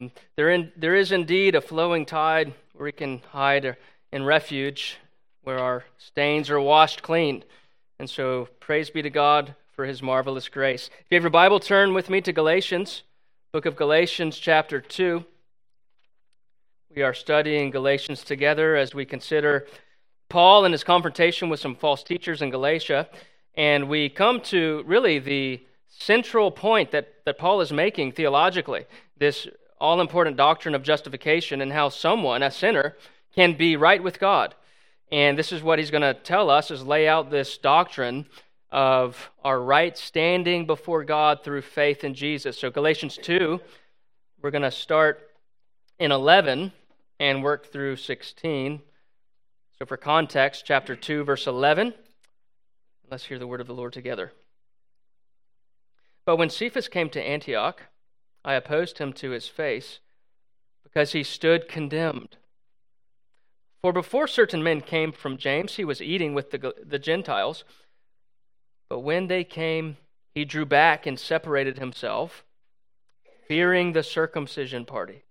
There is indeed a flowing tide where we can hide in refuge, where our stains are washed clean. And so praise be to God for his marvelous grace. If you have your Bible, turn with me to Galatians, book of Galatians chapter 2. We are studying Galatians together as we consider Paul and his confrontation with some false teachers in Galatia. And we come to really the central point that Paul is making theologically, this all-important doctrine of justification and how someone, a sinner, can be right with God. And this is what he's going to tell us, is lay out this doctrine of our right standing before God through faith in Jesus. So Galatians 2, we're going to start in 11 and work through 16. So for context, chapter 2, verse 11, let's hear the word of the Lord together. But when Cephas came to Antioch, I opposed him to his face, because he stood condemned. For before certain men came from James, he was eating with the Gentiles. But when they came, he drew back and separated himself, fearing the circumcision party.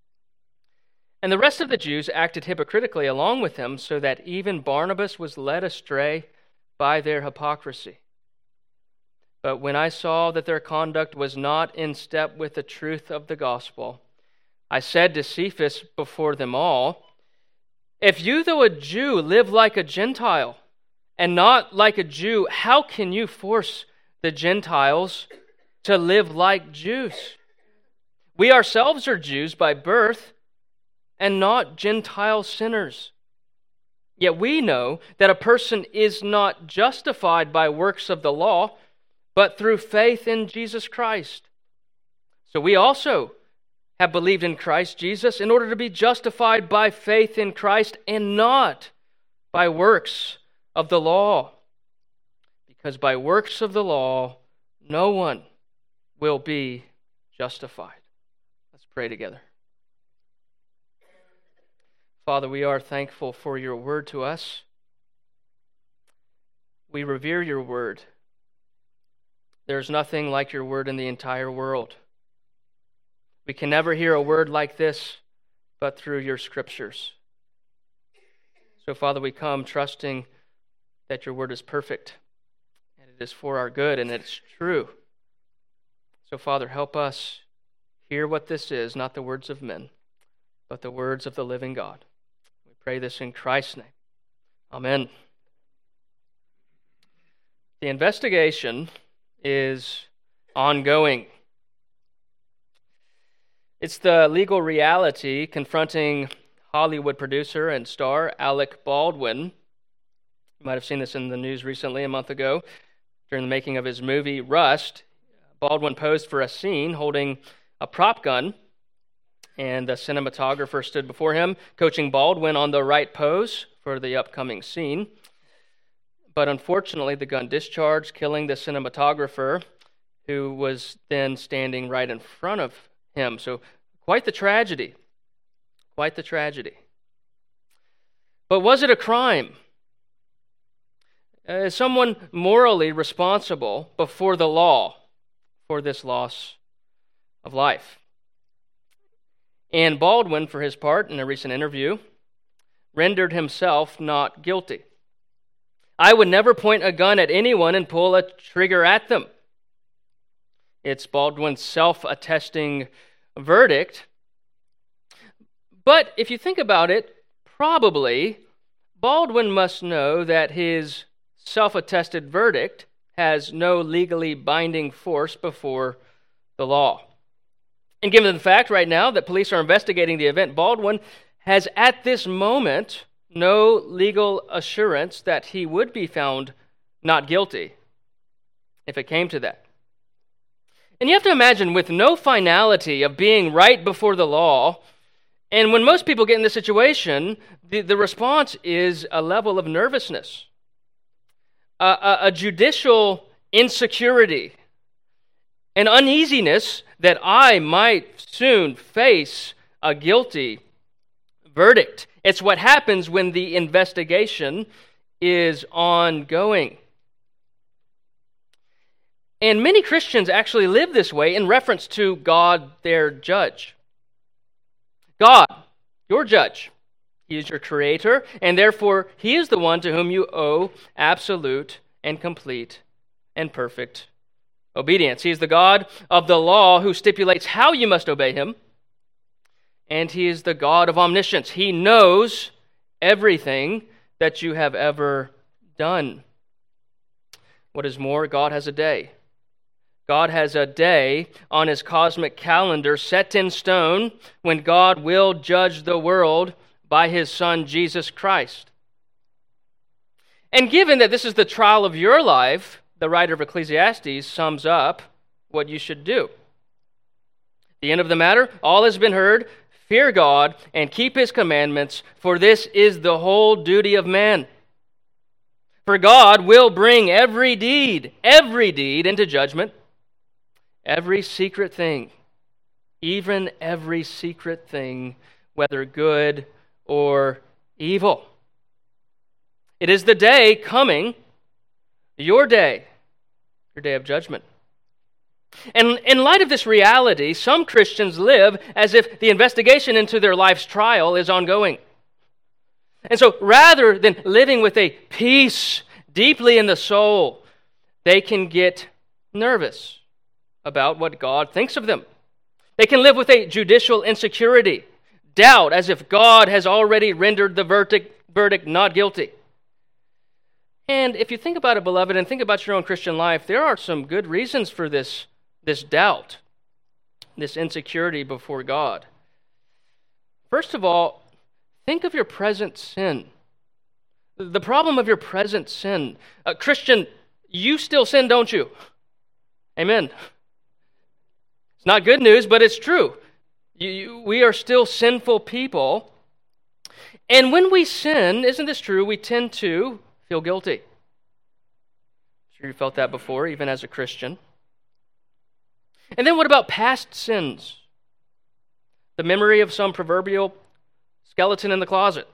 And the rest of the Jews acted hypocritically along with him, so that even Barnabas was led astray by their hypocrisy. But when I saw that their conduct was not in step with the truth of the gospel, I said to Cephas before them all, if you, though a Jew, live like a Gentile and not like a Jew, how can you force the Gentiles to live like Jews? We ourselves are Jews by birth and not Gentile sinners. Yet we know that a person is not justified by works of the law, but through faith in Jesus Christ. So we also have believed in Christ Jesus in order to be justified by faith in Christ and not by works of the law. Because by works of the law, no one will be justified. Let's pray together. Father, we are thankful for your word to us. We revere your word. There's nothing like your word in the entire world. We can never hear a word like this but through your scriptures. So, Father, we come trusting that your word is perfect, and it is for our good, and it's true. So, Father, help us hear what this is, not the words of men, but the words of the living God. We pray this in Christ's name. Amen. The investigation is ongoing. It's the legal reality confronting Hollywood producer and star Alec Baldwin. You might have seen this in the news recently, a month ago, during the making of his movie Rust. Baldwin posed for a scene holding a prop gun, and the cinematographer stood before him, coaching Baldwin on the right pose for the upcoming scene. But unfortunately, the gun discharged, killing the cinematographer, who was then standing right in front of him. So quite the tragedy. Quite the tragedy. But was it a crime? Is someone morally responsible before the law for this loss of life? And Baldwin, for his part, in a recent interview, rendered himself not guilty. I would never point a gun at anyone and pull a trigger at them. It's Baldwin's self-attesting verdict. But if you think about it, probably Baldwin must know that his self-attested verdict has no legally binding force before the law. And given the fact right now that police are investigating the event, Baldwin has at this moment no legal assurance that he would be found not guilty if it came to that. And you have to imagine, with no finality of being right before the law, and when most people get in this situation, the response is a level of nervousness, a judicial insecurity, an uneasiness that I might soon face a guilty verdict. It's what happens when the investigation is ongoing. And many Christians actually live this way in reference to God, their judge. God, your judge. He is your creator, and therefore he is the one to whom you owe absolute and complete and perfect obedience. He is the God of the law who stipulates how you must obey him, and he is the God of omniscience. He knows everything that you have ever done. What is more, God has a day. God has a day on his cosmic calendar set in stone when God will judge the world by his Son, Jesus Christ. And given that this is the trial of your life, the writer of Ecclesiastes sums up what you should do. At the end of the matter, all has been heard. Fear God and keep his commandments, for this is the whole duty of man. For God will bring every deed into judgment, every secret thing, even every secret thing, whether good or evil. It is the day coming, your day of judgment. And in light of this reality, some Christians live as if the investigation into their life's trial is ongoing. And so rather than living with a peace deeply in the soul, they can get nervous about what God thinks of them. They can live with a judicial insecurity, doubt as if God has already rendered the verdict not guilty. And if you think about it, beloved, and think about your own Christian life, there are some good reasons for this doubt, this insecurity before God. First of all, think of your present sin. The problem of your present sin. Christian, you still sin, don't you? Amen. It's not good news, but it's true. We are still sinful people. And when we sin, isn't this true? We tend to feel guilty. I'm sure you felt that before, even as a Christian. And then what about past sins? The memory of some proverbial skeleton in the closet.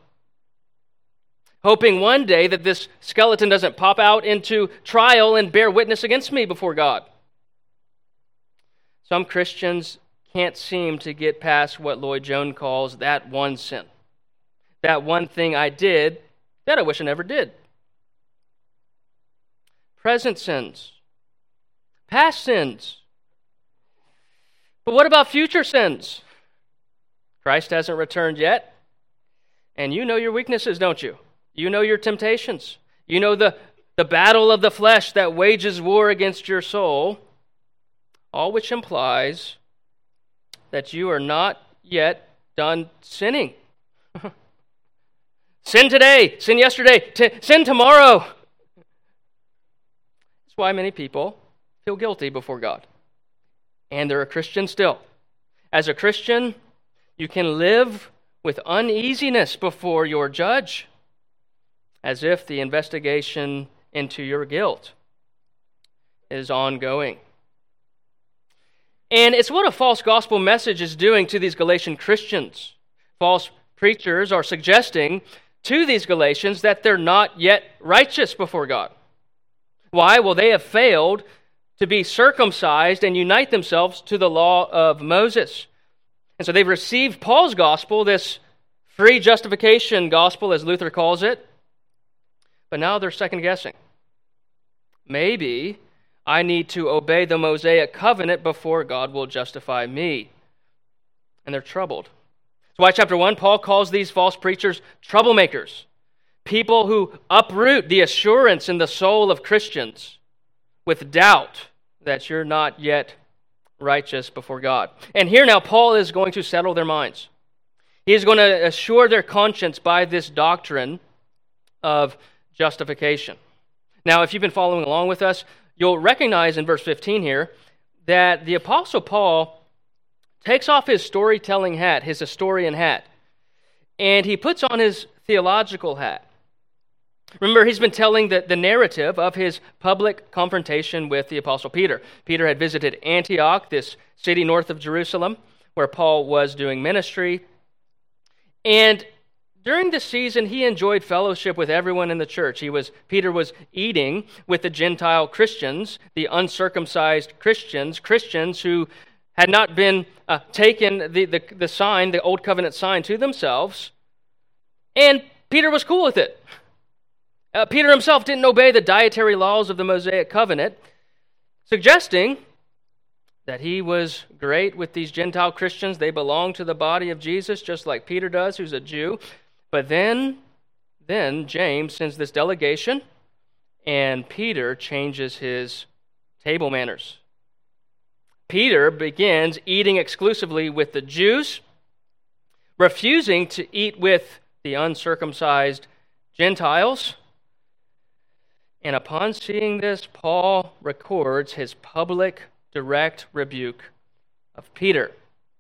Hoping one day that this skeleton doesn't pop out into trial and bear witness against me before God. Some Christians can't seem to get past what Lloyd Jones calls that one sin. That one thing I did that I wish I never did. Present sins. Past sins. But what about future sins? Christ hasn't returned yet. And you know your weaknesses, don't you? You know your temptations. You know the battle of the flesh that wages war against your soul. All which implies that you are not yet done sinning. Sin today, sin yesterday, sin tomorrow. That's why many people feel guilty before God. And they're a Christian still. As a Christian, you can live with uneasiness before your judge, as if the investigation into your guilt is ongoing. And it's what a false gospel message is doing to these Galatian Christians. False preachers are suggesting to these Galatians that they're not yet righteous before God. Why? Well, they have failed to be circumcised and unite themselves to the law of Moses. And so they've received Paul's gospel, this free justification gospel, as Luther calls it, but now they're second-guessing. Maybe I need to obey the Mosaic covenant before God will justify me. And they're troubled. That's why chapter 1, Paul calls these false preachers troublemakers, people who uproot the assurance in the soul of Christians with doubt that you're not yet righteous before God. And here now, Paul is going to settle their minds. He is going to assure their conscience by this doctrine of justification. Now, if you've been following along with us, you'll recognize in verse 15 here that the Apostle Paul takes off his storytelling hat, his historian hat, and he puts on his theological hat. Remember, he's been telling the narrative of his public confrontation with the Apostle Peter. Peter had visited Antioch, this city north of Jerusalem, where Paul was doing ministry. And during this season, he enjoyed fellowship with everyone in the church. Peter was eating with the Gentile Christians, the uncircumcised Christians who had not been taken the sign, the old covenant sign, to themselves, and Peter was cool with it. Peter himself didn't obey the dietary laws of the Mosaic covenant, suggesting that he was great with these Gentile Christians. They belong to the body of Jesus, just like Peter does, who's a Jew. But then James sends this delegation, and Peter changes his table manners. Peter begins eating exclusively with the Jews, refusing to eat with the uncircumcised Gentiles. And upon seeing this, Paul records his public, direct rebuke of Peter.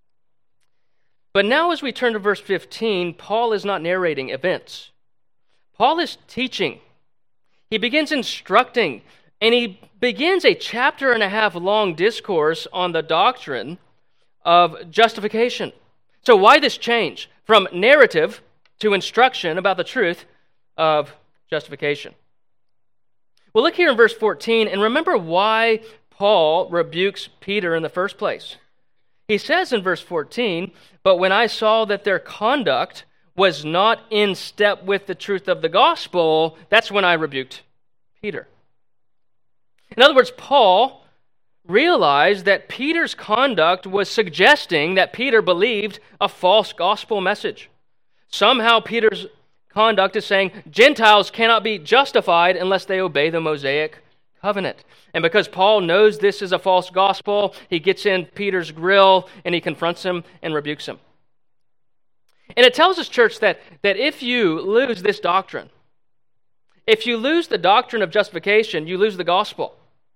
But now as we turn to verse 15, Paul is not narrating events. Paul is teaching. He begins instructing, and he begins a chapter and a half long discourse on the doctrine of justification. So why this change from narrative to instruction about the truth of justification? Well, look here in verse 14, and remember why Paul rebukes Peter in the first place. He says in verse 14, "But when I saw that their conduct was not in step with the truth of the gospel, that's when I rebuked Peter." In other words, Paul realized that Peter's conduct was suggesting that Peter believed a false gospel message. Somehow Peter's conduct is saying Gentiles cannot be justified unless they obey the Mosaic covenant. And because Paul knows this is a false gospel, he gets in Peter's grill and he confronts him and rebukes him. And it tells us, church, that if you lose this doctrine, if you lose the doctrine of justification, you lose the gospel.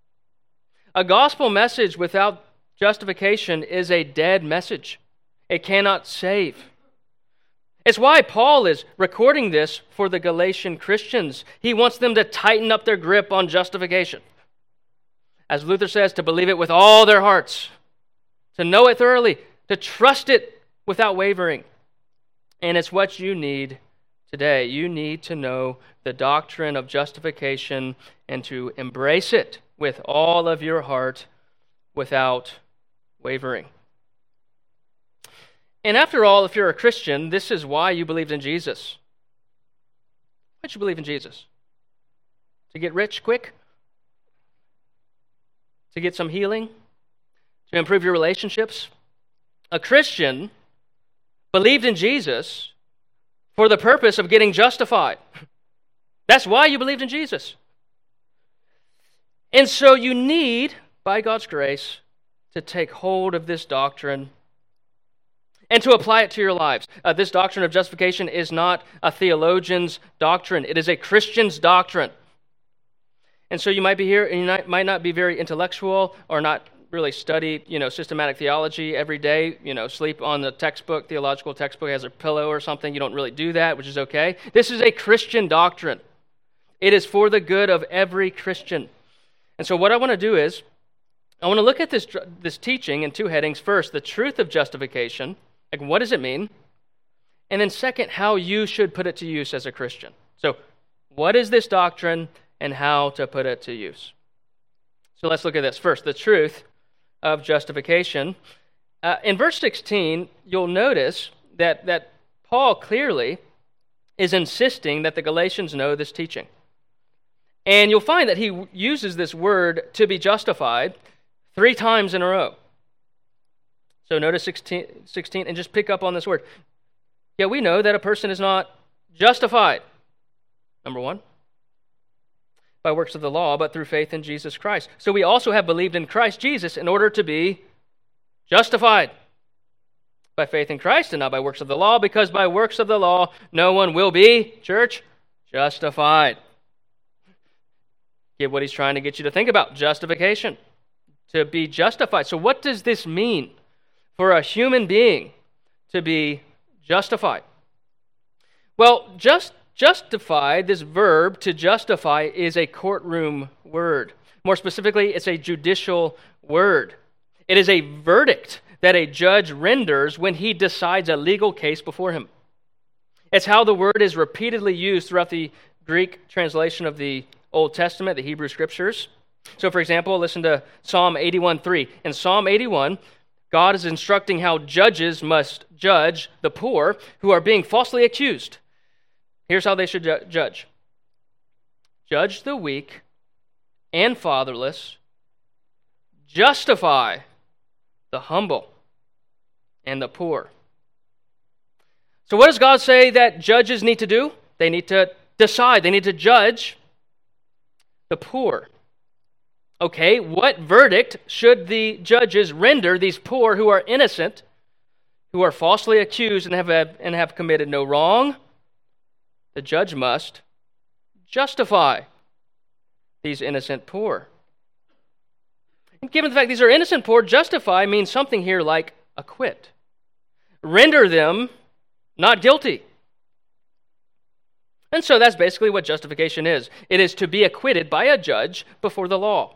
A gospel message without justification is a dead message. It cannot save. It's why Paul is recording this for the Galatian Christians. He wants them to tighten up their grip on justification. As Luther says, to believe it with all their hearts, to know it thoroughly, to trust it without wavering. And it's what you need today. You need to know the doctrine of justification and to embrace it with all of your heart without wavering. And after all, if you're a Christian, this is why you believed in Jesus. Why did you believe in Jesus? To get rich quick? To get some healing? To improve your relationships? A Christian believed in Jesus for the purpose of getting justified. That's why you believed in Jesus. And so you need, by God's grace, to take hold of this doctrine and to apply it to your lives. This doctrine of justification is not a theologian's doctrine. It is a Christian's doctrine. And so you might be here and you might not be very intellectual or not really study, systematic theology every day, sleep on the textbook, theological textbook as a pillow or something. You don't really do that, which is okay. This is a Christian doctrine. It is for the good of every Christian. And so what I want to do is, I want to look at this teaching in two headings. First, the truth of justification. Like, what does it mean? And then second, how you should put it to use as a Christian. So, what is this doctrine and how to put it to use? So let's look at this. First, the truth of justification. In verse 16, you'll notice that Paul clearly is insisting that the Galatians know this teaching. And you'll find that he uses this word, to be justified, 3 times in a row. So notice 16, and just pick up on this word. Yeah, we know that a person is not justified, number 1, by works of the law, but through faith in Jesus Christ. So we also have believed in Christ Jesus in order to be justified by faith in Christ and not by works of the law, because by works of the law no one will be, church, justified. Get what he's trying to get you to think about, justification, to be justified. So what does this mean for a human being to be justified? Well, justified, this verb to justify, is a courtroom word. More specifically, it's a judicial word. It is a verdict that a judge renders when he decides a legal case before him. It's how the word is repeatedly used throughout the Greek translation of the Old Testament, the Hebrew Scriptures. So, for example, listen to Psalm 81:3. In Psalm 81, God is instructing how judges must judge the poor who are being falsely accused. Here's how they should judge. Judge the weak and fatherless. Justify the humble and the poor. So what does God say that judges need to do? They need to decide. They need to judge the poor. Okay, what verdict should the judges render these poor who are innocent, who are falsely accused and have committed no wrong? The judge must justify these innocent poor. And given the fact these are innocent poor, justify means something here like acquit. Render them not guilty. And so that's basically what justification is. It is to be acquitted by a judge before the law.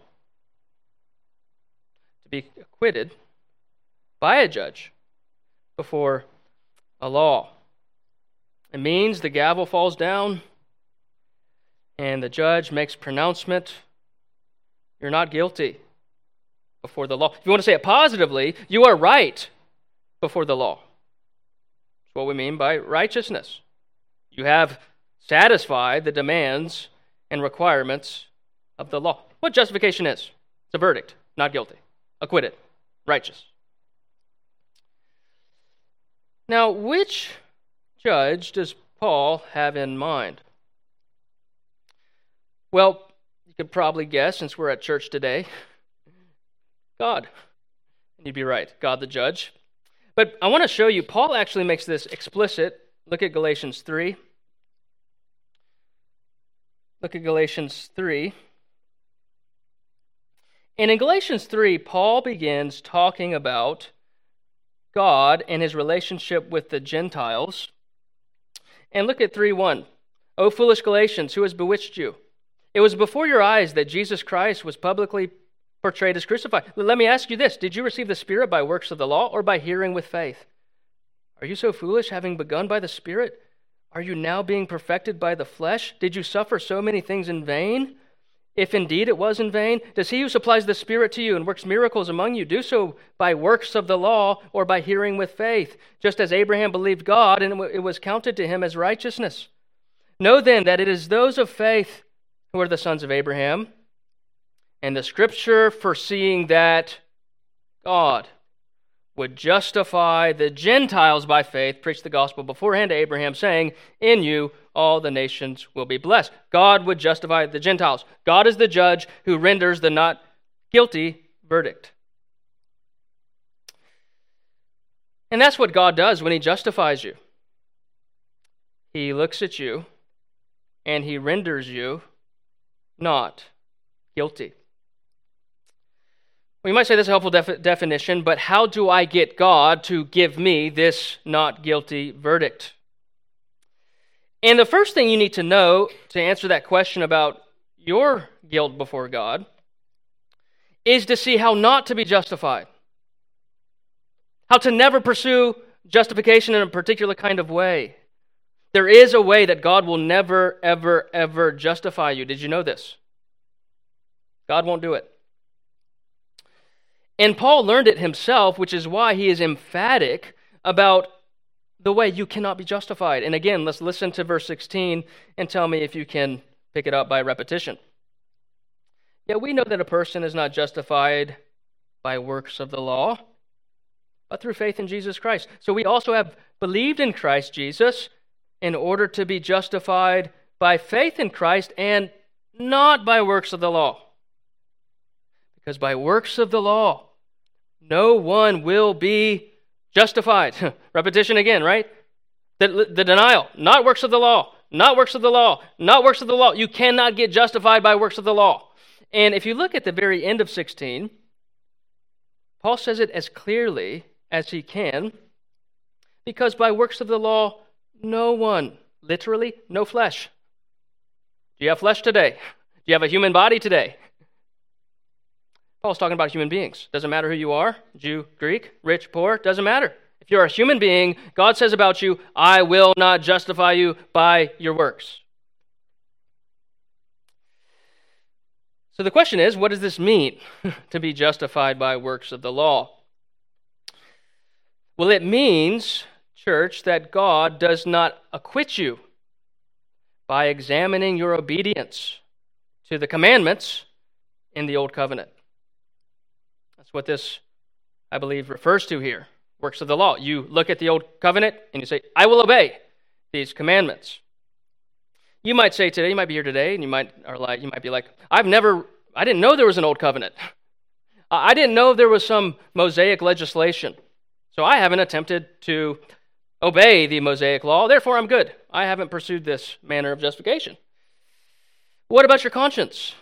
To be acquitted by a judge before a law. It means the gavel falls down and the judge makes pronouncement. You're not guilty before the law. If you want to say it positively, you are right before the law. That's what we mean by righteousness. You have satisfied the demands and requirements of the law. What justification is? It's a verdict, not guilty, acquitted, righteous. Now, which judge does Paul have in mind? Well, you could probably guess, since we're at church today, God. And you'd be right, God the judge. But I want to show you, Paul actually makes this explicit. Look at Galatians 3. Look at Galatians 3. And in Galatians 3, Paul begins talking about God and his relationship with the Gentiles. And look at 3:1. O foolish Galatians, who has bewitched you? It was before your eyes that Jesus Christ was publicly portrayed as crucified. Let me ask you this. Did you receive the Spirit by works of the law or by hearing with faith? Are you so foolish, having begun by the Spirit? Are you now being perfected by the flesh? Did you suffer so many things in vain? If indeed it was in vain, does he who supplies the Spirit to you and works miracles among you do so by works of the law or by hearing with faith, just as Abraham believed God and it was counted to him as righteousness? Know then that it is those of faith who are the sons of Abraham. And the Scripture, foreseeing that God would justify the Gentiles by faith, preached the gospel beforehand to Abraham, saying, in you all the nations will be blessed. God would justify the Gentiles. God is the judge who renders the not guilty verdict. And that's what God does when he justifies you. He looks at you and he renders you not guilty. Well, you might say this is a helpful definition, but how do I get God to give me this not guilty verdict? And the first thing you need to know to answer that question about your guilt before God is to see how not to be justified. How to never pursue justification in a particular kind of way. There is a way that God will never, ever, ever justify you. Did you know this? God won't do it. And Paul learned it himself, which is why he is emphatic about the way you cannot be justified. And again, let's listen to verse 16 and tell me if you can pick it up by repetition. Yet we know that a person is not justified by works of the law, but through faith in Jesus Christ. So we also have believed in Christ Jesus in order to be justified by faith in Christ and not by works of the law. Because by works of the law, no one will be justified. Repetition again, right? The denial, not works of the law, not works of the law, not works of the law. You cannot get justified by works of the law. And if you look at the very end of 16, Paul says it as clearly as he can, because by works of the law, no one, literally, no flesh. Do you have flesh today? Do you have a human body today? Paul's talking about human beings. Doesn't matter who you are, Jew, Greek, rich, poor, doesn't matter. If you're a human being, God says about you, I will not justify you by your works. So the question is, what does this mean to be justified by works of the law? Well, it means, church, that God does not acquit you by examining your obedience to the commandments in the Old Covenant. That's what this, I believe, refers to here. Works of the law. You look at the Old Covenant and you say, I will obey these commandments. You might say today, you might be here today, and you might be like, I didn't know there was an Old Covenant. I didn't know there was some Mosaic legislation. So I haven't attempted to obey the Mosaic law, therefore I'm good. I haven't pursued this manner of justification. What about your conscience?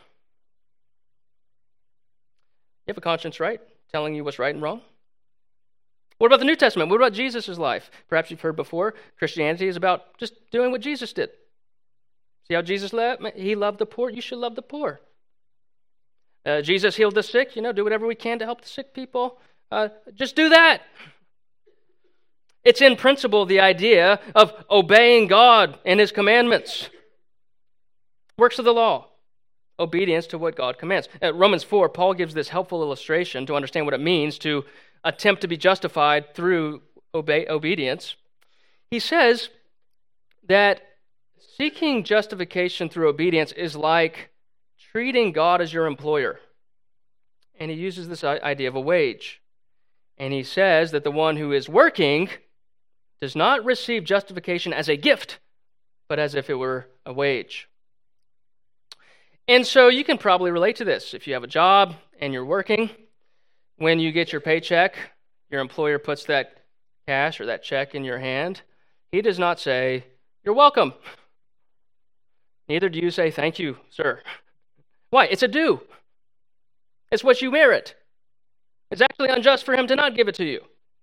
You have a conscience, right? Telling you what's right and wrong? What about the New Testament? What about Jesus' life? Perhaps you've heard before, Christianity is about just doing what Jesus did. See how Jesus lived? He loved the poor. You should love the poor. Jesus healed the sick. Do whatever we can to help the sick people. Just do that. It's in principle the idea of obeying God and His commandments. Works of the law. Obedience to what God commands. At Romans 4, Paul gives this helpful illustration to understand what it means to attempt to be justified through obedience. He says that seeking justification through obedience is like treating God as your employer. And he uses this idea of a wage. And he says that the one who is working does not receive justification as a gift, but as if it were a wage. And so you can probably relate to this. If you have a job and you're working, when you get your paycheck, your employer puts that cash or that check in your hand. He does not say, "You're welcome." Neither do you say, "Thank you, sir." Why? It's a due. It's what you merit. It's actually unjust for him to not give it to you.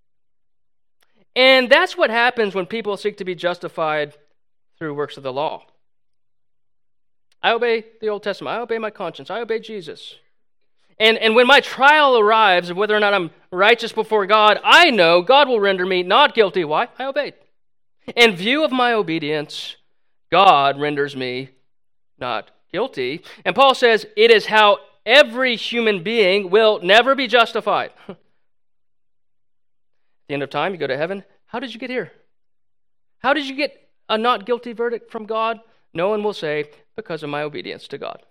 And that's what happens when people seek to be justified through works of the law. I obey the Old Testament. I obey my conscience. I obey Jesus. And when my trial arrives of whether or not I'm righteous before God, I know God will render me not guilty. Why? I obeyed. In view of my obedience, God renders me not guilty. And Paul says it is how every human being will never be justified. At the end of time, you go to heaven. How did you get here? How did you get a not guilty verdict from God? No one will say, because of my obedience to God.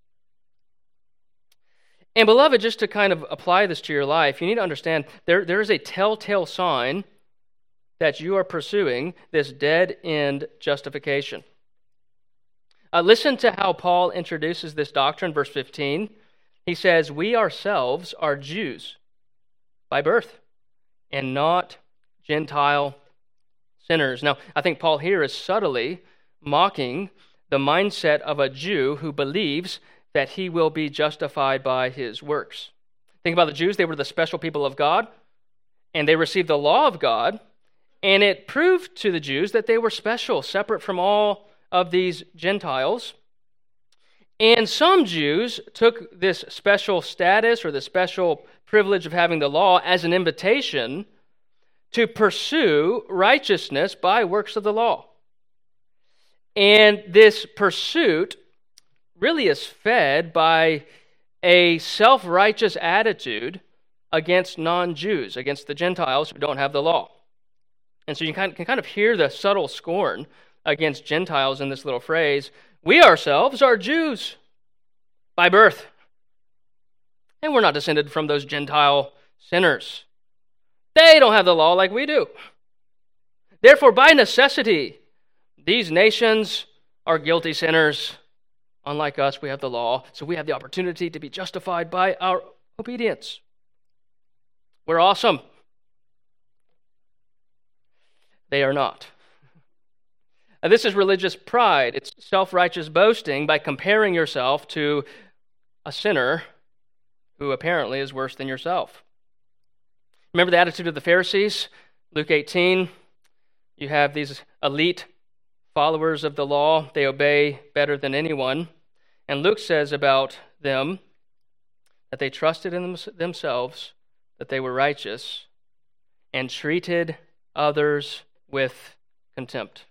And beloved, just to kind of apply this to your life, you need to understand there is a telltale sign that you are pursuing this dead-end justification. Listen to how Paul introduces this doctrine, verse 15. He says, we ourselves are Jews by birth and not Gentile sinners. Now, I think Paul here is subtly mocking the mindset of a Jew who believes that he will be justified by his works. Think about the Jews. They were the special people of God, and they received the law of God, and it proved to the Jews that they were special, separate from all of these Gentiles. And some Jews took this special status or the special privilege of having the law as an invitation to pursue righteousness by works of the law. And this pursuit really is fed by a self-righteous attitude against non-Jews, against the Gentiles who don't have the law. And so you can kind of hear the subtle scorn against Gentiles in this little phrase. We ourselves are Jews by birth, and we're not descended from those Gentile sinners. They don't have the law like we do. Therefore, by necessity, these nations are guilty sinners. Unlike us, we have the law, so we have the opportunity to be justified by our obedience. We're awesome. They are not. This is religious pride. It's self-righteous boasting by comparing yourself to a sinner who apparently is worse than yourself. Remember the attitude of the Pharisees? Luke 18, you have these elite followers of the law. They obey better than anyone. And Luke says about them that they trusted in themselves, that they were righteous, and treated others with contempt.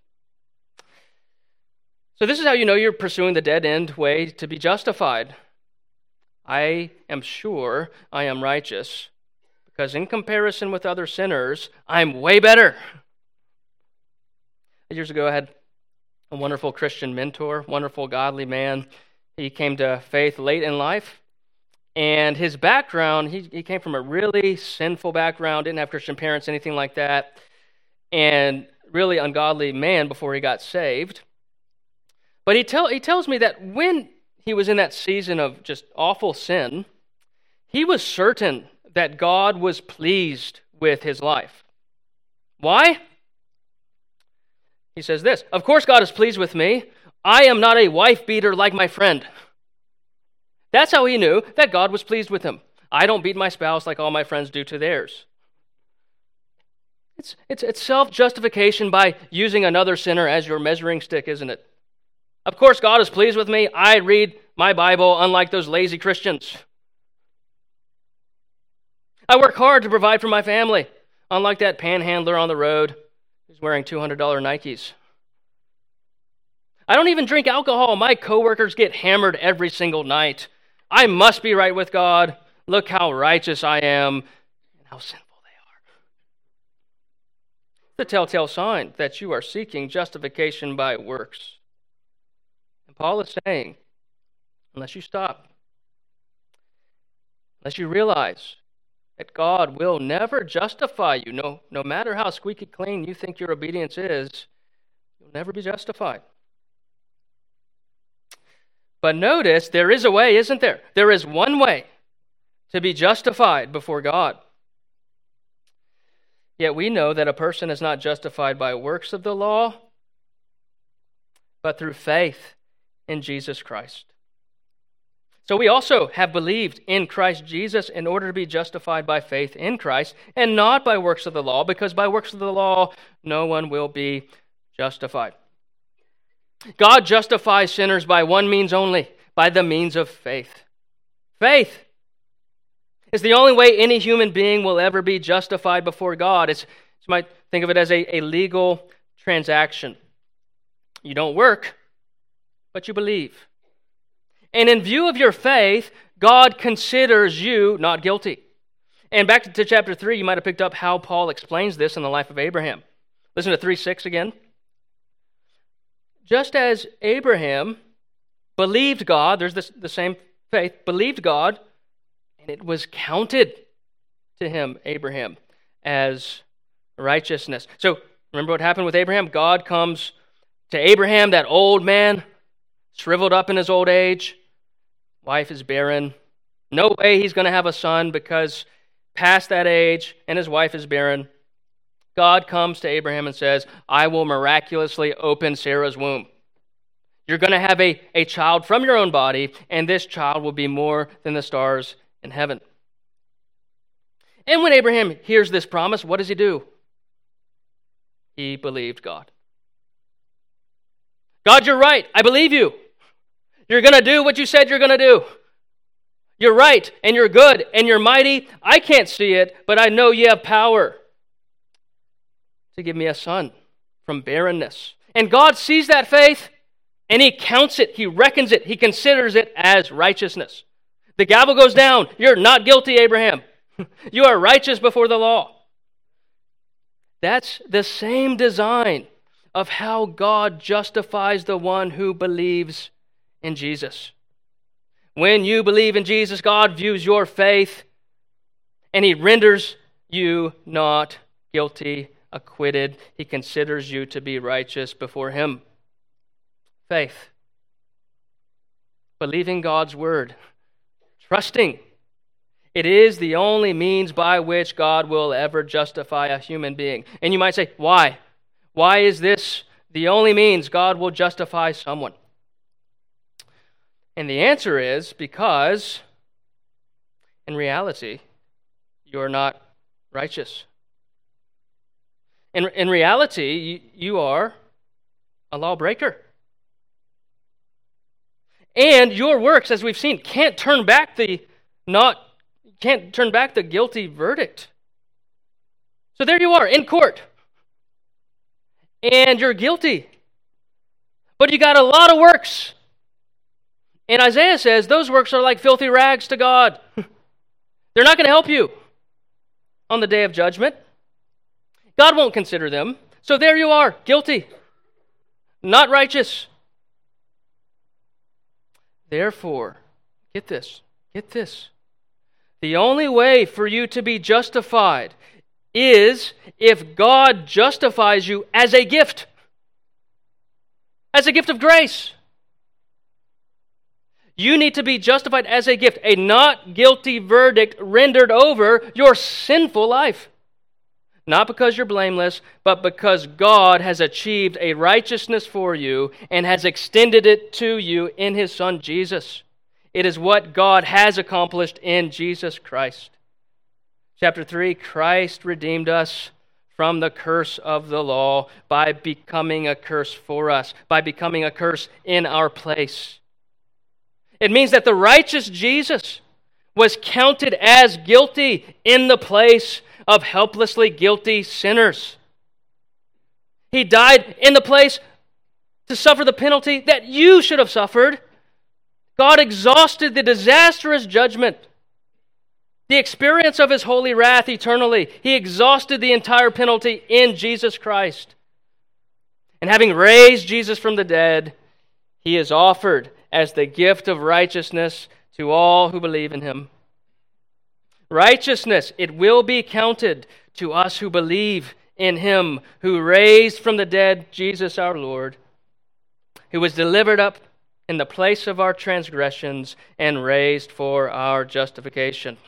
So this is how you know you're pursuing the dead-end way to be justified. I am sure I am righteous because in comparison with other sinners, I'm way better. Years ago, I had a wonderful Christian mentor, wonderful godly man. He came to faith late in life, and his background, he came from a really sinful background, didn't have Christian parents, anything like that, and really ungodly man before he got saved. But he tells me that when he was in that season of just awful sin, he was certain that God was pleased with his life. Why? He says this, "Of course God is pleased with me. I am not a wife beater like my friend." That's how he knew that God was pleased with him. I don't beat my spouse like all my friends do to theirs. It's self-justification by using another sinner as your measuring stick, isn't it? Of course God is pleased with me. I read my Bible unlike those lazy Christians. I work hard to provide for my family, unlike that panhandler on the road who's wearing $200 Nikes. I don't even drink alcohol. My coworkers get hammered every single night. I must be right with God. Look how righteous I am and how sinful they are. The telltale sign that you are seeking justification by works. And Paul is saying, unless you stop, unless you realize that God will never justify you, no matter how squeaky clean you think your obedience is, you'll never be justified. But notice, there is a way, isn't there? There is one way to be justified before God. Yet we know that a person is not justified by works of the law, but through faith in Jesus Christ. So we also have believed in Christ Jesus in order to be justified by faith in Christ and not by works of the law, because by works of the law, no one will be justified. God justifies sinners by one means only, by the means of faith. Faith is the only way any human being will ever be justified before God. You might think of it as a legal transaction. You don't work, but you believe. And in view of your faith, God considers you not guilty. And back to chapter 3, you might have picked up how Paul explains this in the life of Abraham. Listen to 3:6 again. Just as Abraham believed God, there's the same faith, believed God, and it was counted to him, Abraham, as righteousness. So remember what happened with Abraham? God comes to Abraham, that old man, shriveled up in his old age. Wife is barren. No way he's going to have a son because past that age and his wife is barren. God comes to Abraham and says, I will miraculously open Sarah's womb. You're going to have a child from your own body, and this child will be more than the stars in heaven. And when Abraham hears this promise, what does he do? He believed God. God, you're right. I believe you. You're going to do what you said you're going to do. You're right, and you're good, and you're mighty. I can't see it, but I know you have power to give me a son from barrenness. And God sees that faith, and he counts it, he reckons it, he considers it as righteousness. The gavel goes down. You're not guilty, Abraham. You are righteous before the law. That's the same design of how God justifies the one who believes in Jesus. When you believe in Jesus, God views your faith, and he renders you not guilty, acquitted. He considers you to be righteous before him. Faith. Believing God's word. Trusting. It is the only means by which God will ever justify a human being. And you might say, why? Why is this the only means God will justify someone? And the answer is because, in reality, you're not righteous. In reality, you are a lawbreaker. And your works, as we've seen, can't turn back the guilty verdict. So there you are in court. And you're guilty. But you got a lot of works. And Isaiah says those works are like filthy rags to God. They're not going to help you. on the day of judgment. God won't consider them. So there you are, guilty, not righteous. Therefore, get this. The only way for you to be justified is if God justifies you as a gift of grace. You need to be justified as a gift, a not guilty verdict rendered over your sinful life. Not because you're blameless, but because God has achieved a righteousness for you and has extended it to you in His Son Jesus. It is what God has accomplished in Jesus Christ. Chapter 3, Christ redeemed us from the curse of the law by becoming a curse for us, by becoming a curse in our place. It means that the righteous Jesus was counted as guilty in the place of helplessly guilty sinners. He died in the place to suffer the penalty that you should have suffered. God exhausted the disastrous judgment, the experience of His holy wrath eternally. He exhausted the entire penalty in Jesus Christ. And having raised Jesus from the dead, He is offered as the gift of righteousness to all who believe in Him. Righteousness, it will be counted to us who believe in Him who raised from the dead Jesus our Lord, who was delivered up in the place of our transgressions and raised for our justification.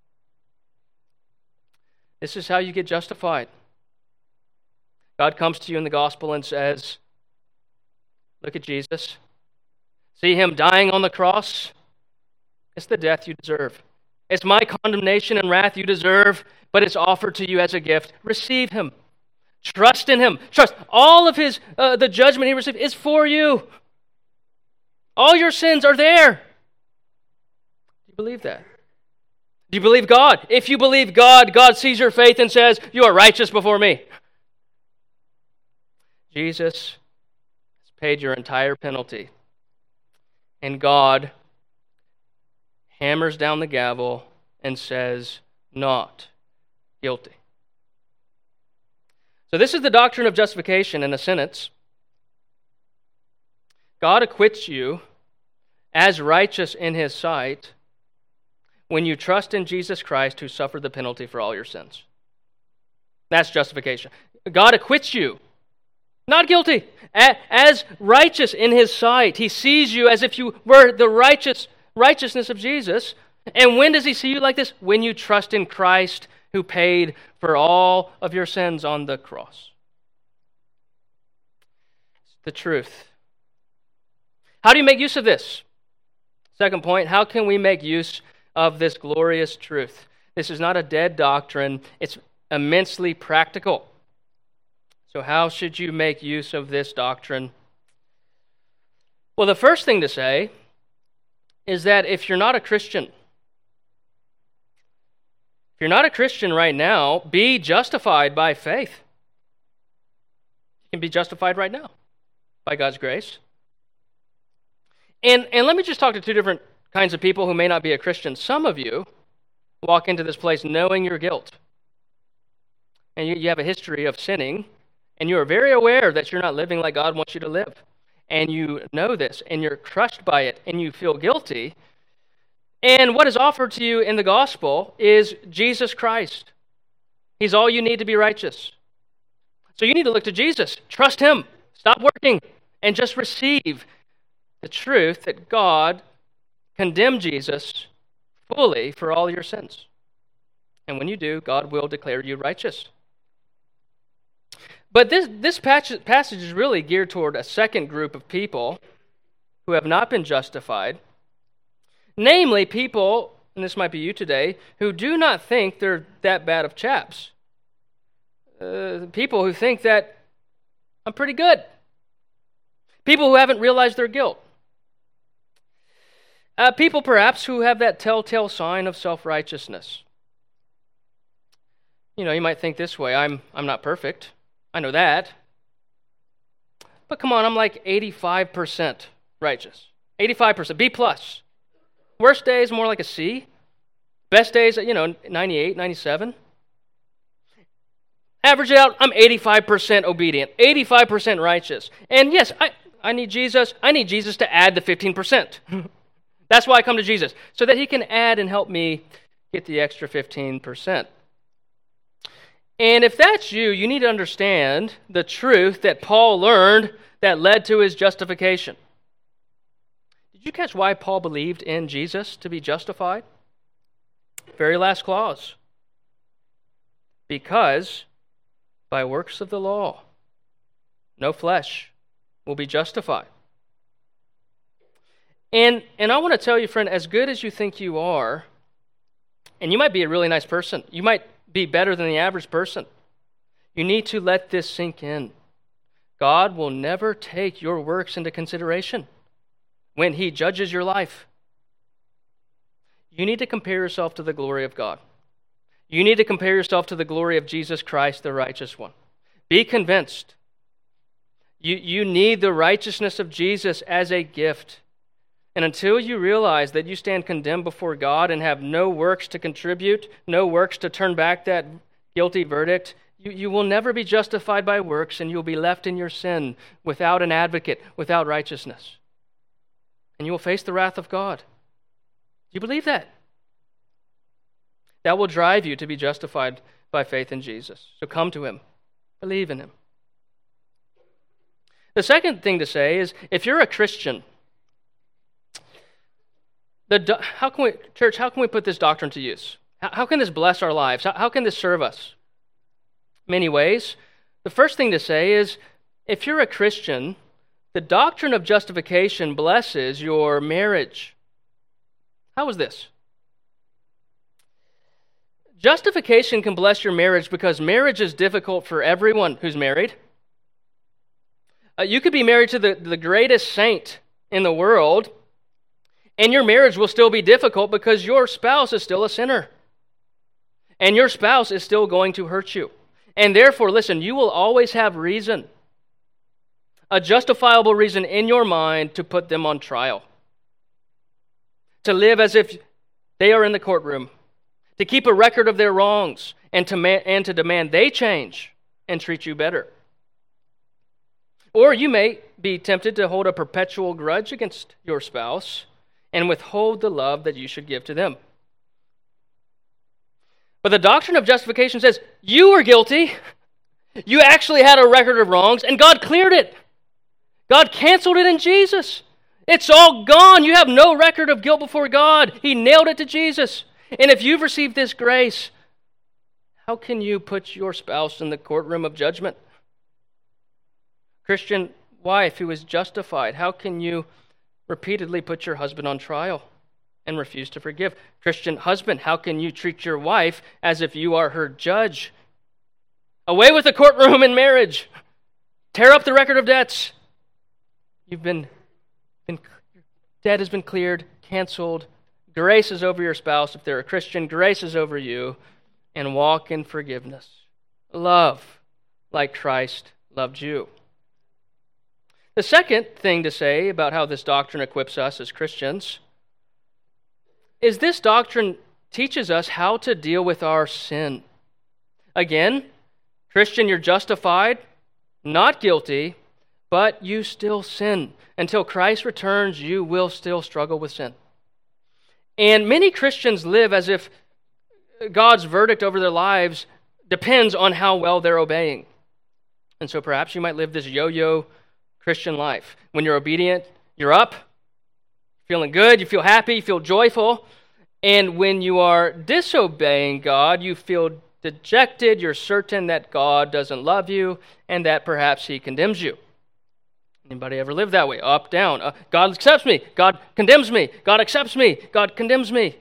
This is how you get justified. God comes to you in the gospel and says, look at Jesus. See Him dying on the cross? It's the death you deserve. It's my condemnation and wrath you deserve, but it's offered to you as a gift. Receive Him. Trust in Him. Trust. All of His, the judgment He received is for you. All your sins are there. Do you believe that? Do you believe God? If you believe God, God sees your faith and says, you are righteous before me. Jesus has paid your entire penalty. And God hammers down the gavel and says, not guilty. So this is the doctrine of justification in a sentence. God acquits you as righteous in His sight when you trust in Jesus Christ who suffered the penalty for all your sins. That's justification. God acquits you, not guilty, as righteous in His sight. He sees you as if you were the righteousness of Jesus. And when does He see you like this? When you trust in Christ who paid for all of your sins on the cross. It's the truth. How do you make use of this? Second point, how can we make use of this glorious truth? This is not a dead doctrine. It's immensely practical. So how should you make use of this doctrine? Well, the first thing to say is that if you're not a Christian, right now, be justified by faith. You can be justified right now by God's grace. And let me just talk to two different kinds of people who may not be a Christian. Some of you walk into this place knowing your guilt. And you have a history of sinning, and you are very aware that you're not living like God wants you to live. And you know this, and you're crushed by it, and you feel guilty. And what is offered to you in the gospel is Jesus Christ. He's all you need to be righteous. So you need to look to Jesus. Trust Him. Stop working and just receive the truth that God condemned Jesus fully for all your sins. And when you do, God will declare you righteous. But this passage is really geared toward a second group of people who have not been justified. Namely, people, and this might be you today, who do not think they're that bad of chaps. People who think that I'm pretty good. People who haven't realized their guilt. People perhaps who have that telltale sign of self-righteousness. You know, you might think this way, I'm not perfect. I know that. But come on, I'm like 85% righteous. 85%, B+. Worst days, more like a C. Best days, 98, 97. Average it out, I'm 85% obedient, 85% righteous. And yes, I need Jesus. I need Jesus to add the 15%. That's why I come to Jesus, so that he can add and help me get the extra 15%. And if that's you, you need to understand the truth that Paul learned that led to his justification. Did you catch why Paul believed in Jesus to be justified? Very last clause. Because by works of the law, no flesh will be justified. And I want to tell you, friend, as good as you think you are, and you might be a really nice person, you might be better than the average person, you need to let this sink in. God will never take your works into consideration when he judges your life. You need to compare yourself to the glory of God. You need to compare yourself to the glory of Jesus Christ, the righteous one. Be convinced. You need the righteousness of Jesus as a gift. And until you realize that you stand condemned before God and have no works to contribute, no works to turn back that guilty verdict, you will never be justified by works, and you'll be left in your sin without an advocate, without righteousness. And you will face the wrath of God. Do you believe that? That will drive you to be justified by faith in Jesus. So come to him. Believe in him. The second thing to say is, if you're a Christian, how can we put this doctrine to use? How can this bless our lives? How can this serve us? Many ways. The first thing to say is, if you're a Christian, the doctrine of justification blesses your marriage. How is this? Justification can bless your marriage because marriage is difficult for everyone who's married. You could be married to the greatest saint in the world, and your marriage will still be difficult because your spouse is still a sinner. And your spouse is still going to hurt you. And therefore, listen, you will always have reason, a justifiable reason in your mind to put them on trial. To live as if they are in the courtroom. To keep a record of their wrongs and to demand they change and treat you better. Or you may be tempted to hold a perpetual grudge against your spouse and withhold the love that you should give to them. But the doctrine of justification says, you were guilty. You actually had a record of wrongs, and God cleared it. God canceled it in Jesus. It's all gone. You have no record of guilt before God. He nailed it to Jesus. And if you've received this grace, how can you put your spouse in the courtroom of judgment? Christian wife who is justified, how can you repeatedly put your husband on trial and refuse to forgive? Christian husband, how can you treat your wife as if you are her judge? Away with the courtroom in marriage. Tear up the record of debts. Debt has been cleared, canceled. Grace is over your spouse. If they're a Christian, grace is over you. And walk in forgiveness. Love like Christ loved you. The second thing to say about how this doctrine equips us as Christians is this doctrine teaches us how to deal with our sin. Again, Christian, you're justified, not guilty, but you still sin. Until Christ returns, you will still struggle with sin. And many Christians live as if God's verdict over their lives depends on how well they're obeying. And so perhaps you might live this yo-yo Christian life. When you're obedient, you're up, feeling good, you feel happy, you feel joyful. And when you are disobeying God, you feel dejected, you're certain that God doesn't love you and that perhaps he condemns you. Anybody ever live that way? Up, down. God accepts me. God condemns me. God accepts me. God condemns me.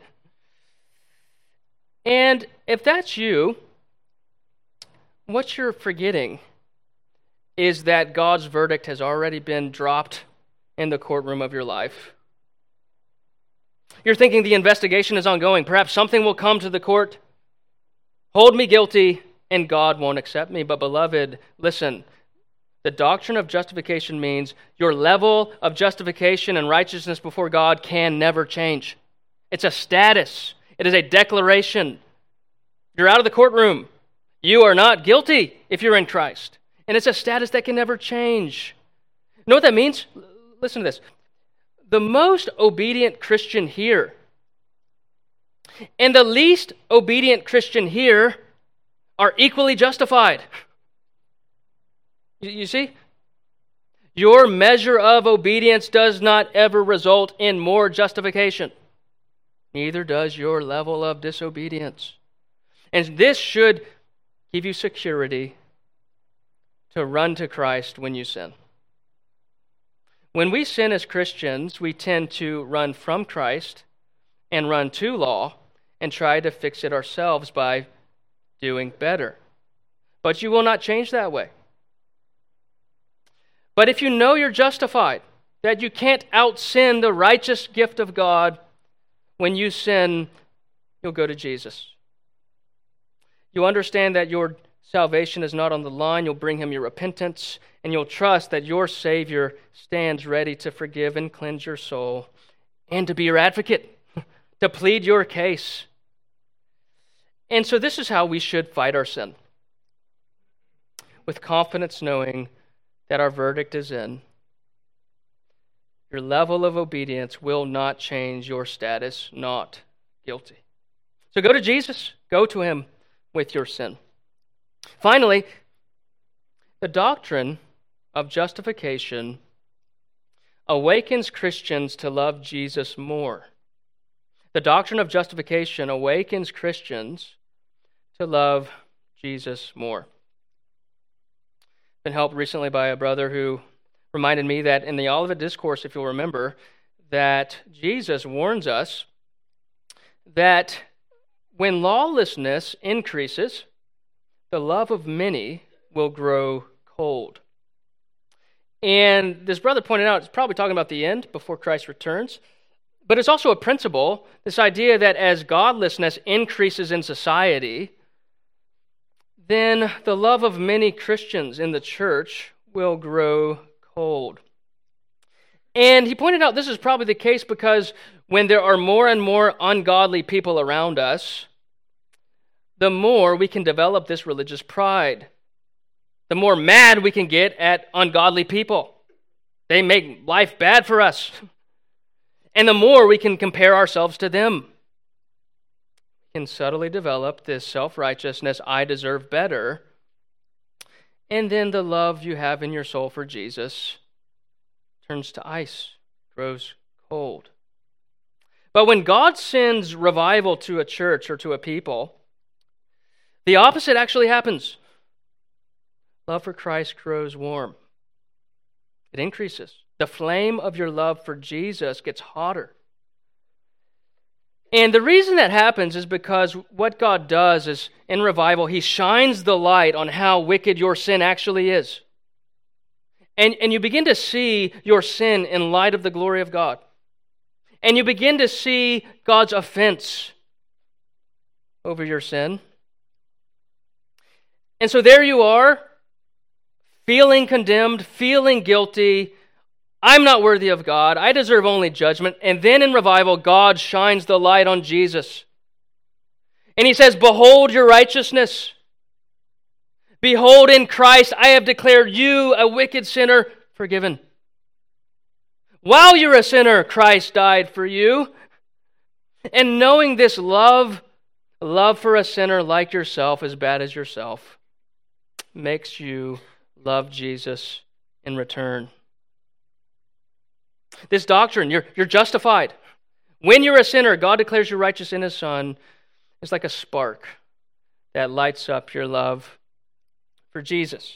And if that's you, what you're forgetting is that God's verdict has already been dropped in the courtroom of your life. You're thinking the investigation is ongoing. Perhaps something will come to the court, hold me guilty, and God won't accept me. But beloved, listen, the doctrine of justification means your level of justification and righteousness before God can never change. It's a status. It is a declaration. You're out of the courtroom. You are not guilty if you're in Christ. And it's a status that can never change. You know what that means? Listen to this. The most obedient Christian here and the least obedient Christian here are equally justified. You see? Your measure of obedience does not ever result in more justification. Neither does your level of disobedience. And this should give you security to run to Christ when you sin. When we sin as Christians, we tend to run from Christ and run to law and try to fix it ourselves by doing better. But you will not change that way. But if you know you're justified, that you can't out-sin the righteous gift of God, when you sin, you'll go to Jesus. You understand that your salvation is not on the line. You'll bring him your repentance, and you'll trust that your Savior stands ready to forgive and cleanse your soul and to be your advocate, to plead your case. And so this is how we should fight our sin. With confidence knowing that our verdict is in. Your level of obedience will not change your status, not guilty. So go to Jesus. Go to him with your sin. Finally, the doctrine of justification awakens Christians to love Jesus more. The doctrine of justification awakens Christians to love Jesus more. Been helped recently by a brother who reminded me that in the Olivet Discourse, if you'll remember, that Jesus warns us that when lawlessness increases, the love of many will grow cold. And this brother pointed out, it's probably talking about the end before Christ returns, but it's also a principle, this idea that as godlessness increases in society, then the love of many Christians in the church will grow cold. And he pointed out this is probably the case because when there are more and more ungodly people around us, the more we can develop this religious pride. The more mad we can get at ungodly people. They make life bad for us. And the more we can compare ourselves to them. We can subtly develop this self-righteousness, I deserve better. And then the love you have in your soul for Jesus turns to ice, grows cold. But when God sends revival to a church or to a people, the opposite actually happens. Love for Christ grows warm. It increases. The flame of your love for Jesus gets hotter. And the reason that happens is because what God does is, in revival, he shines the light on how wicked your sin actually is. And you begin to see your sin in light of the glory of God. And you begin to see God's offense over your sin. And so there you are, feeling condemned, feeling guilty. I'm not worthy of God. I deserve only judgment. And then in revival, God shines the light on Jesus. And he says, behold your righteousness. Behold, in Christ, I have declared you, a wicked sinner, forgiven. While you're a sinner, Christ died for you. And knowing this love for a sinner like yourself, as bad as yourself, makes you love Jesus in return. This doctrine, you're justified. When you're a sinner, God declares you righteous in his Son. It's like a spark that lights up your love for Jesus.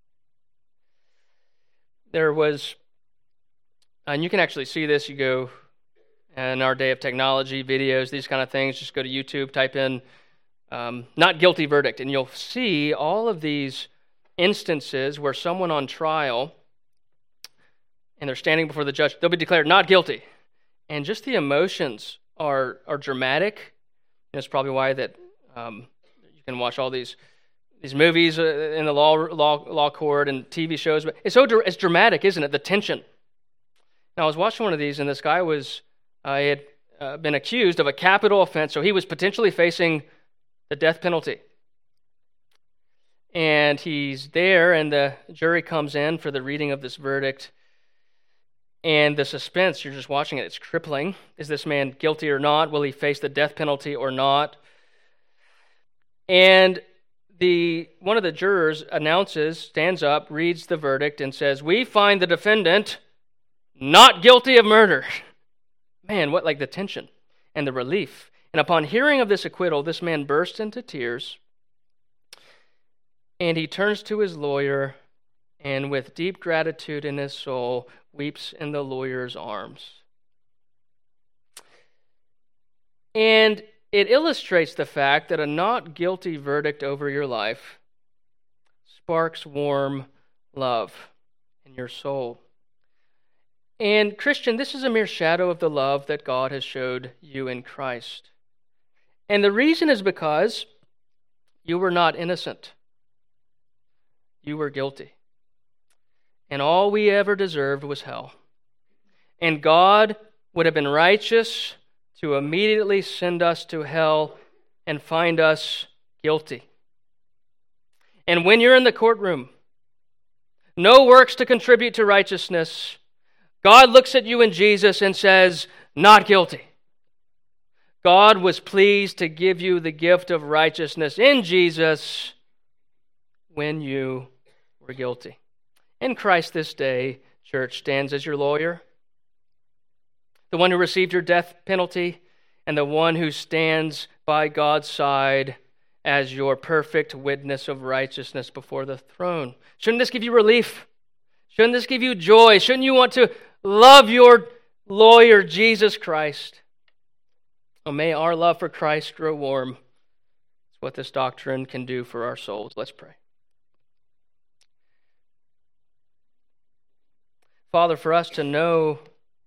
There was, and you can actually see this, you go in our day of technology, videos, these kind of things, just go to YouTube, type in not guilty verdict, and you'll see all of these instances where someone on trial, and they're standing before the judge, they'll be declared not guilty. And just the emotions are dramatic. And that's probably why that you can watch all these movies in the law court and TV shows. But it's dramatic, isn't it? The tension. Now, I was watching one of these, and this guy he had been accused of a capital offense, so he was potentially facing the death penalty. And he's there, and the jury comes in for the reading of this verdict. And the suspense, you're just watching it, it's crippling. Is this man guilty or not? Will he face the death penalty or not? And one of the jurors stands up, reads the verdict, and says, "We find the defendant not guilty of murder." Man, what like the tension and the relief. And upon hearing of this acquittal, this man burst into tears, and he turns to his lawyer, and with deep gratitude in his soul, weeps in the lawyer's arms. And it illustrates the fact that a not guilty verdict over your life sparks warm love in your soul. And Christian, this is a mere shadow of the love that God has showed you in Christ. And the reason is because you were not innocent. You were guilty. And all we ever deserved was hell. And God would have been righteous to immediately send us to hell and find us guilty. And when you're in the courtroom, no works to contribute to righteousness, God looks at you in Jesus and says, "Not guilty." God was pleased to give you the gift of righteousness in Jesus when you were guilty. And Christ this day, church, stands as your lawyer, the one who received your death penalty, and the one who stands by God's side as your perfect witness of righteousness before the throne. Shouldn't this give you relief? Shouldn't this give you joy? Shouldn't you want to love your lawyer, Jesus Christ? Oh, may our love for Christ grow warm. It's what this doctrine can do for our souls. Let's pray. Father, for us to know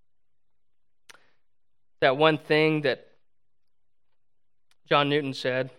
that one thing that John Newton said,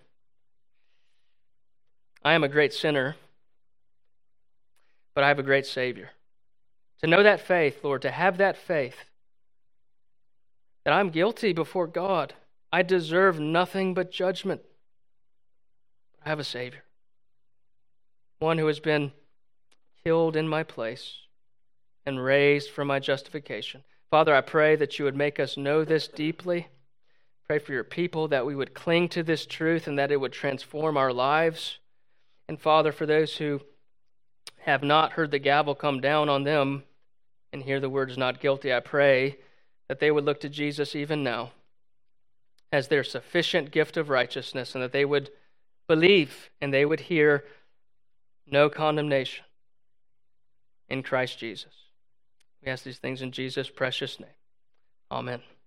"I am a great sinner, but I have a great Savior." To know that faith, Lord, to have that faith, that I'm guilty before God. I deserve nothing but judgment. I have a Savior, one who has been killed in my place and raised for my justification. Father, I pray that you would make us know this deeply. Pray for your people that we would cling to this truth and that it would transform our lives. And Father, for those who have not heard the gavel come down on them and hear the words "not guilty," I pray that they would look to Jesus even now as their sufficient gift of righteousness, and that they would believe and they would hear no condemnation in Christ Jesus. We ask these things in Jesus' precious name. Amen.